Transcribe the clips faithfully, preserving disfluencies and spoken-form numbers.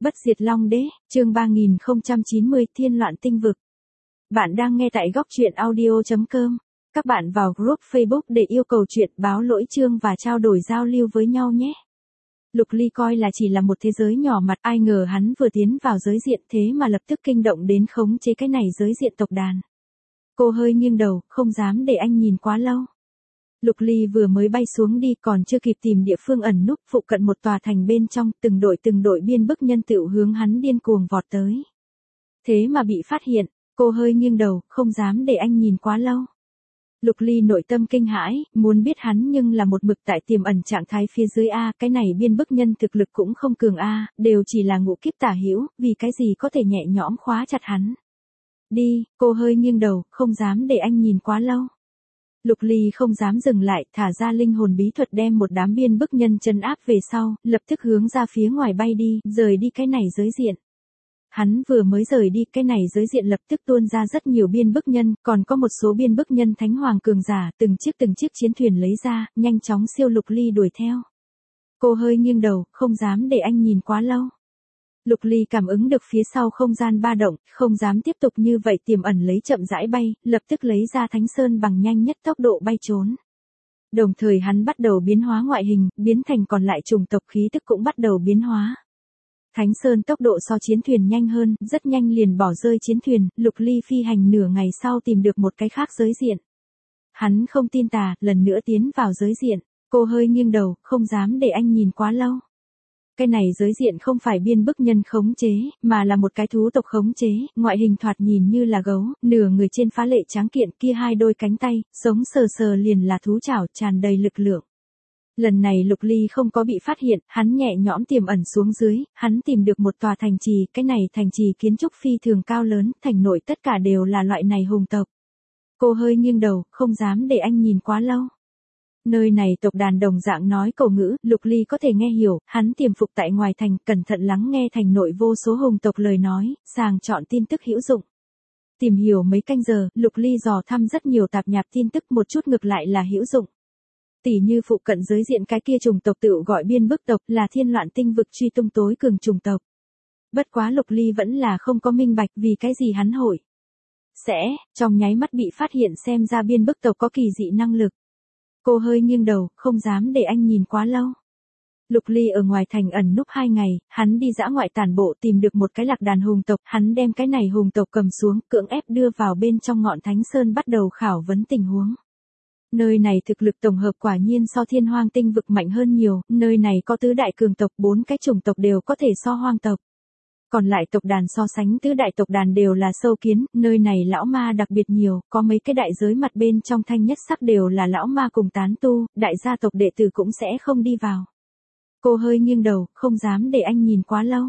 Bất diệt Long Đế, chương ba nghìn không trăm chín mươi Thiên loạn tinh vực. Bạn đang nghe tại góc truyện audio chấm com. Các bạn vào group Facebook để yêu cầu chuyện báo lỗi chương và trao đổi giao lưu với nhau nhé. Lục Ly coi là chỉ là một thế giới nhỏ mặt, ai ngờ hắn vừa tiến vào giới diện thế mà lập tức kinh động đến khống chế cái này giới diện tộc đàn. Cô hơi nghiêng đầu, không dám để anh nhìn quá lâu. Lục Ly vừa mới bay xuống đi còn chưa kịp tìm địa phương ẩn núp, phụ cận một tòa thành bên trong, từng đội từng đội biên bức nhân tựu hướng hắn điên cuồng vọt tới. Thế mà bị phát hiện, cô hơi nghiêng đầu, không dám để anh nhìn quá lâu. Lục Ly nội tâm kinh hãi, muốn biết hắn nhưng là một mực tại tiềm ẩn trạng thái phía dưới A, cái này biên bức nhân thực lực cũng không cường A, đều chỉ là ngũ kiếp tả hữu, vì cái gì có thể nhẹ nhõm khóa chặt hắn. Đi, cô hơi nghiêng đầu, không dám để anh nhìn quá lâu. Lục Ly không dám dừng lại, thả ra linh hồn bí thuật đem một đám biên bức nhân trấn áp về sau, lập tức hướng ra phía ngoài bay đi, rời đi cái này giới diện. Hắn vừa mới rời đi, cái này giới diện lập tức tuôn ra rất nhiều biên bức nhân, còn có một số biên bức nhân thánh hoàng cường giả, từng chiếc từng chiếc chiến thuyền lấy ra, nhanh chóng siêu Lục Ly đuổi theo. Cô hơi nghiêng đầu, không dám để anh nhìn quá lâu. Lục Ly cảm ứng được phía sau không gian ba động, không dám tiếp tục như vậy tiềm ẩn lấy chậm rãi bay, lập tức lấy ra Thánh Sơn bằng nhanh nhất tốc độ bay trốn. Đồng thời hắn bắt đầu biến hóa ngoại hình, biến thành còn lại chủng tộc khí tức cũng bắt đầu biến hóa. Thánh Sơn tốc độ so chiến thuyền nhanh hơn, rất nhanh liền bỏ rơi chiến thuyền, Lục Ly phi hành nửa ngày sau tìm được một cái khác giới diện. Hắn không tin tà, lần nữa tiến vào giới diện, cô hơi nghiêng đầu, không dám để anh nhìn quá lâu. Cái này giới diện không phải biên bức nhân khống chế, mà là một cái thú tộc khống chế, ngoại hình thoạt nhìn như là gấu, nửa người trên phá lệ tráng kiện, kia hai đôi cánh tay, sống sờ sờ liền là thú chảo, tràn đầy lực lượng. Lần này Lục Ly không có bị phát hiện, hắn nhẹ nhõm tiềm ẩn xuống dưới, hắn tìm được một tòa thành trì, cái này thành trì kiến trúc phi thường cao lớn, thành nội tất cả đều là loại này hùng tộc. Cô hơi nghiêng đầu, không dám để anh nhìn quá lâu. Nơi này tộc đàn đồng dạng nói cổ ngữ, Lục Ly có thể nghe hiểu, hắn tiềm phục tại ngoài thành, cẩn thận lắng nghe thành nội vô số hùng tộc lời nói, sàng chọn tin tức hữu dụng. Tìm hiểu mấy canh giờ, Lục Ly dò thăm rất nhiều tạp nhạp tin tức, một chút ngược lại là hữu dụng. Tỷ như phụ cận giới diện cái kia chủng tộc tự gọi biên bức tộc là thiên loạn tinh vực truy tung tối cường chủng tộc. Bất quá Lục Ly vẫn là không có minh bạch vì cái gì hắn hội sẽ, trong nháy mắt bị phát hiện xem ra biên bức tộc có kỳ dị năng lực. Cô hơi nghiêng đầu, không dám để anh nhìn quá lâu. Lục Ly ở ngoài thành ẩn núp hai ngày, hắn đi dã ngoại tản bộ tìm được một cái lạc đàn hùng tộc, hắn đem cái này hùng tộc cầm xuống, cưỡng ép đưa vào bên trong ngọn Thánh Sơn bắt đầu khảo vấn tình huống. Nơi này thực lực tổng hợp quả nhiên so thiên hoang tinh vực mạnh hơn nhiều, nơi này có tứ đại cường tộc, bốn cái chủng tộc đều có thể so hoang tộc. Còn lại tộc đàn so sánh tứ đại tộc đàn đều là sâu kiến, nơi này lão ma đặc biệt nhiều, có mấy cái đại giới mặt bên trong thanh nhất sắc đều là lão ma cùng tán tu, đại gia tộc đệ tử cũng sẽ không đi vào. Cô hơi nghiêng đầu, không dám để anh nhìn quá lâu.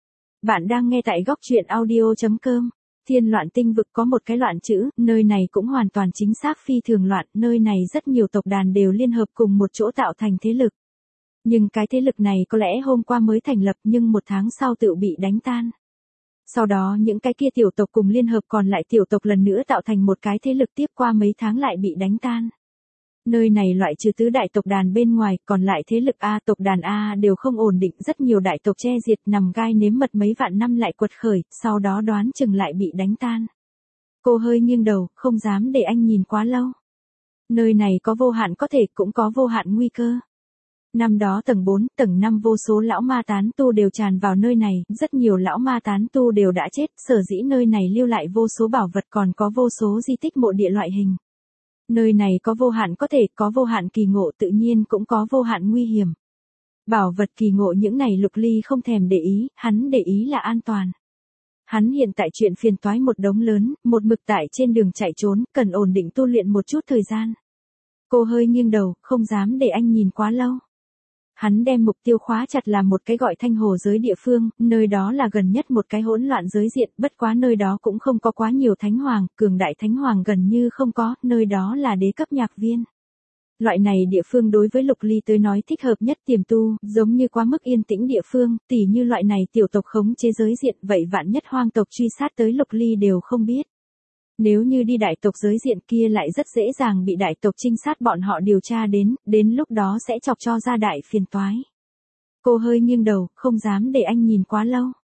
Bạn đang nghe tại góc truyện audio chấm com. Thiên loạn tinh vực có một cái loạn chữ, nơi này cũng hoàn toàn chính xác phi thường loạn, nơi này rất nhiều tộc đàn đều liên hợp cùng một chỗ tạo thành thế lực. Nhưng cái thế lực này có lẽ hôm qua mới thành lập nhưng một tháng sau tự bị đánh tan. Sau đó những cái kia tiểu tộc cùng liên hợp còn lại tiểu tộc lần nữa tạo thành một cái thế lực tiếp qua mấy tháng lại bị đánh tan. Nơi này loại trừ tứ đại tộc đàn bên ngoài, còn lại thế lực A tộc đàn A đều không ổn định, rất nhiều đại tộc che diệt nằm gai nếm mật mấy vạn năm lại quật khởi, sau đó đoán chừng lại bị đánh tan. Cô hơi nghiêng đầu, không dám để anh nhìn quá lâu. Nơi này có vô hạn có thể cũng có vô hạn nguy cơ. Năm đó tầng bốn, tầng năm vô số lão ma tán tu đều tràn vào nơi này, rất nhiều lão ma tán tu đều đã chết, sở dĩ nơi này lưu lại vô số bảo vật còn có vô số di tích mộ địa loại hình. Nơi này có vô hạn có thể, có vô hạn kỳ ngộ tự nhiên cũng có vô hạn nguy hiểm. Bảo vật kỳ ngộ những này Lục Ly không thèm để ý, hắn để ý là an toàn. Hắn hiện tại chuyện phiền toái một đống lớn, một mực tại trên đường chạy trốn, cần ổn định tu luyện một chút thời gian. Cô hơi nghiêng đầu, không dám để anh nhìn quá lâu. Hắn đem mục tiêu khóa chặt là một cái gọi Thanh Hồ giới địa phương, nơi đó là gần nhất một cái hỗn loạn giới diện, bất quá nơi đó cũng không có quá nhiều thánh hoàng, cường đại thánh hoàng gần như không có, nơi đó là đế cấp nhạc viên. Loại này địa phương đối với Lục Ly tới nói thích hợp nhất tiềm tu, giống như quá mức yên tĩnh địa phương, tỉ như loại này tiểu tộc khống chế giới diện, vậy vạn nhất hoang tộc truy sát tới Lục Ly đều không biết. Nếu như đi đại tộc giới diện kia lại rất dễ dàng bị đại tộc trinh sát bọn họ điều tra đến, đến lúc đó sẽ chọc cho ra đại phiền toái. Cô hơi nghiêng đầu, không dám để anh nhìn quá lâu.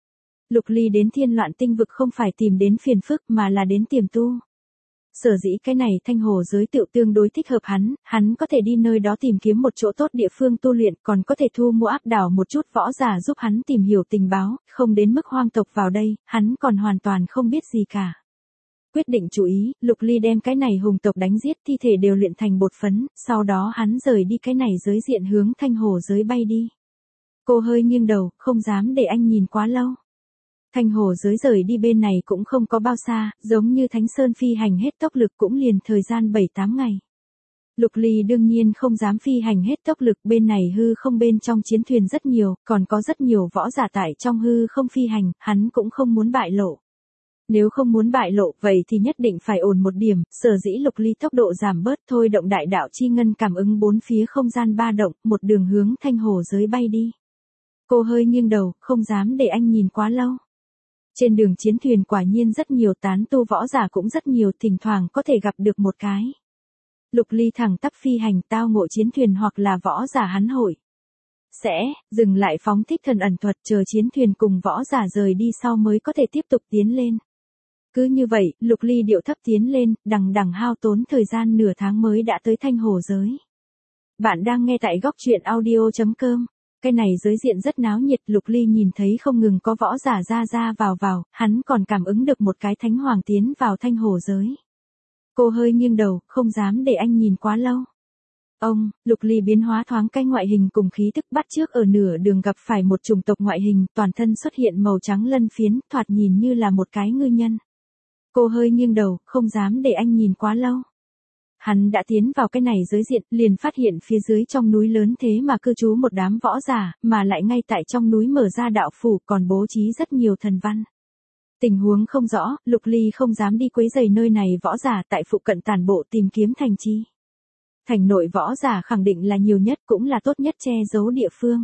Lục Ly đến Thiên Loạn Tinh Vực không phải tìm đến phiền phức mà là đến tiềm tu. Sở dĩ cái này thanh hồ giới tựu tương đối thích hợp hắn, hắn có thể đi nơi đó tìm kiếm một chỗ tốt địa phương tu luyện, còn có thể thu mua áp đảo một chút võ giả giúp hắn tìm hiểu tình báo, không đến mức hoang tộc vào đây, hắn còn hoàn toàn không biết gì cả. Quyết định chú ý, Lục Ly đem cái này hùng tộc đánh giết, thi thể đều luyện thành bột phấn, sau đó hắn rời đi cái này giới diện hướng thanh hồ giới bay đi. Cô hơi nghiêng đầu, không dám để anh nhìn quá lâu. Thanh hồ giới rời đi bên này cũng không có bao xa, giống như Thánh Sơn phi hành hết tốc lực cũng liền thời gian bảy tám ngày. Lục Ly đương nhiên không dám phi hành hết tốc lực, bên này hư không bên trong chiến thuyền rất nhiều, còn có rất nhiều võ giả tại trong hư không phi hành, hắn cũng không muốn bại lộ. Nếu không muốn bại lộ vậy thì nhất định phải ổn một điểm, sở dĩ Lục Ly tốc độ giảm bớt thôi động đại đạo chi ngân cảm ứng bốn phía không gian ba động, một đường hướng thanh hồ giới bay đi. Cô hơi nghiêng đầu, không dám để anh nhìn quá lâu. Trên đường chiến thuyền quả nhiên rất nhiều, tán tu võ giả cũng rất nhiều, thỉnh thoảng có thể gặp được một cái. Lục Ly thẳng tắp phi hành tao ngộ chiến thuyền hoặc là võ giả hắn hội. Sẽ, dừng lại phóng thích thần ẩn thuật chờ chiến thuyền cùng võ giả rời đi sau mới có thể tiếp tục tiến lên. Cứ như vậy, Lục Ly điệu thấp tiến lên, đằng đằng hao tốn thời gian nửa tháng mới đã tới thanh hồ giới. Bạn đang nghe tại góc truyện audio chấm com. Cái này giới diện rất náo nhiệt, Lục Ly nhìn thấy không ngừng có võ giả ra ra vào vào, hắn còn cảm ứng được một cái thánh hoàng tiến vào thanh hồ giới. Cô hơi nghiêng đầu, không dám để anh nhìn quá lâu. Ông, Lục Ly biến hóa thoáng cái ngoại hình cùng khí tức bắt chước ở nửa đường gặp phải một chủng tộc ngoại hình, toàn thân xuất hiện màu trắng lân phiến, thoạt nhìn như là một cái ngư nhân. Cô hơi nghiêng đầu, không dám để anh nhìn quá lâu. Hắn đã tiến vào cái này giới diện, liền phát hiện phía dưới trong núi lớn thế mà cư trú một đám võ giả, mà lại ngay tại trong núi mở ra đạo phủ còn bố trí rất nhiều thần văn. Tình huống không rõ, Lục Ly không dám đi quấy rầy nơi này võ giả tại phụ cận tản bộ tìm kiếm thành chi. Thành nội võ giả khẳng định là nhiều nhất cũng là tốt nhất che giấu địa phương.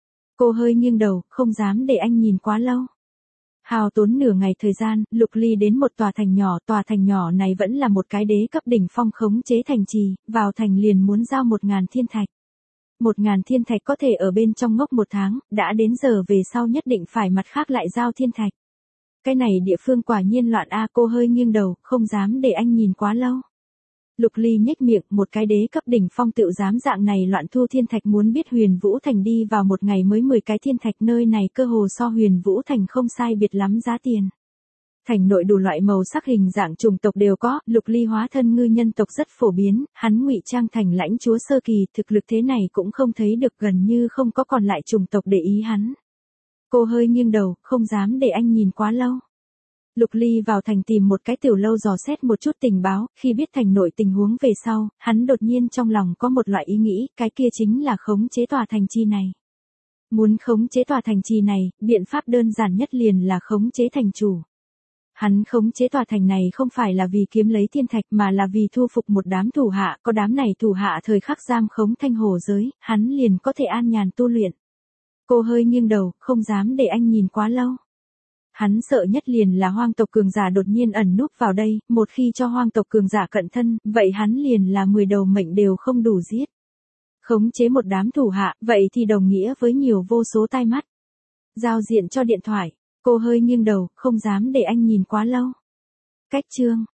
Cô hơi nghiêng đầu, không dám để anh nhìn quá lâu. Hao tốn nửa ngày thời gian, Lục Ly đến một tòa thành nhỏ, tòa thành nhỏ này vẫn là một cái đế cấp đỉnh phong khống chế thành trì, vào thành liền muốn giao một ngàn thiên thạch. Một ngàn thiên thạch có thể ở bên trong ngốc một tháng, đã đến giờ về sau nhất định phải mặt khác lại giao thiên thạch. Cái này địa phương quả nhiên loạn a, cô hơi nghiêng đầu, không dám để anh nhìn quá lâu. Lục Ly nhếch miệng, một cái đế cấp đỉnh phong tựu dám dạng này loạn thu thiên thạch, muốn biết Huyền Vũ Thành đi vào một ngày mới mười cái thiên thạch, nơi này cơ hồ so Huyền Vũ Thành không sai biệt lắm giá tiền. Thành nội đủ loại màu sắc hình dạng chủng tộc đều có, Lục Ly hóa thân ngư nhân tộc rất phổ biến, hắn ngụy trang thành lãnh chúa sơ kỳ, thực lực thế này cũng không thấy được, gần như không có còn lại chủng tộc để ý hắn. Cô hơi nghiêng đầu, không dám để anh nhìn quá lâu. Lục Ly vào thành tìm một cái tiểu lâu dò xét một chút tình báo, khi biết thành nội tình huống về sau, hắn đột nhiên trong lòng có một loại ý nghĩ, cái kia chính là khống chế tòa thành trì này. Muốn khống chế tòa thành trì này, biện pháp đơn giản nhất liền là khống chế thành chủ. Hắn khống chế tòa thành này không phải là vì kiếm lấy thiên thạch mà là vì thu phục một đám thủ hạ, có đám này thủ hạ thời khắc giam khống thanh hồ giới, hắn liền có thể an nhàn tu luyện. Cô hơi nghiêng đầu, không dám để anh nhìn quá lâu. Hắn sợ nhất liền là hoang tộc cường giả đột nhiên ẩn núp vào đây, một khi cho hoang tộc cường giả cận thân, vậy hắn liền là mười đầu mệnh đều không đủ giết. Khống chế một đám thủ hạ, vậy thì đồng nghĩa với nhiều vô số tai mắt. Giao diện cho điện thoại, cô hơi nghiêng đầu, không dám để anh nhìn quá lâu. Cách chương.